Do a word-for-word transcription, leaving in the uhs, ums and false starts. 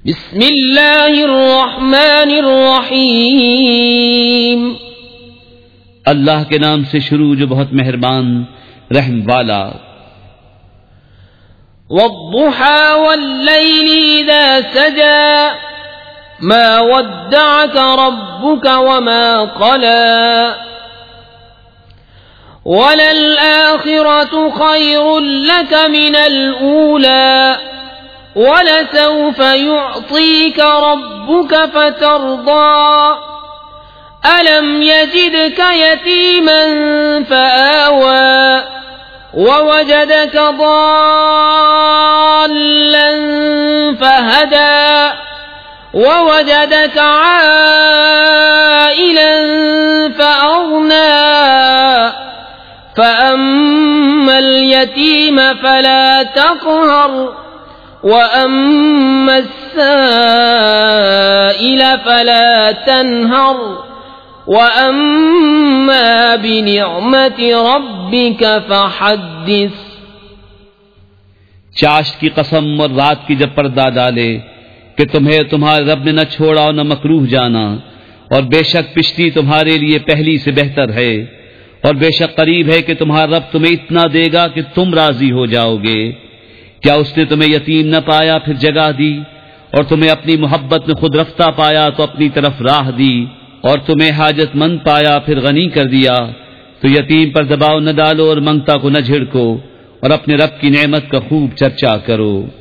بسم اللہ الرحمن الرحیم، اللہ کے نام سے شروع جو بہت مہربان رحم والا۔ والضحى واللیل اذا سجى ما ودعك ربك وما قلى وللآخرة خير لك من الأولى وَلَسَوْفَ يُعْطِيكَ رَبُّكَ فَتَرْضَىٰ أَلَمْ يَجِدْكَ يَتِيمًا فَآوَىٰ وَوَجَدَكَ ضَالًّا فَهَدَىٰ وَوَجَدَكَ عَائِلًا فَأَغْنَىٰ فَأَمَّا الْيَتِيمَ فَلَا تَقْهَرْ وَأَمَّا السَّائِلَ فَلَا تَنْهَرْ وَأَمَّا بِنِعْمَةِ رَبِّكَ فَحَدِّثْ۔ چاشت کی قسم اور رات کی جب پردہ ڈالے کہ تمہیں تمہارے رب نے نہ چھوڑا اور نہ مکروہ جانا، اور بے شک پشتی تمہارے لیے پہلی سے بہتر ہے، اور بے شک قریب ہے کہ تمہارا رب تمہیں اتنا دے گا کہ تم راضی ہو جاؤ گے۔ کیا اس نے تمہیں یتیم نہ پایا پھر جگہ دی، اور تمہیں اپنی محبت میں خود رفتہ پایا تو اپنی طرف راہ دی، اور تمہیں حاجت مند پایا پھر غنی کر دیا؟ تو یتیم پر دباؤ نہ ڈالو اور منگتا کو نہ جھڑکو، اور اپنے رب کی نعمت کا خوب چرچا کرو۔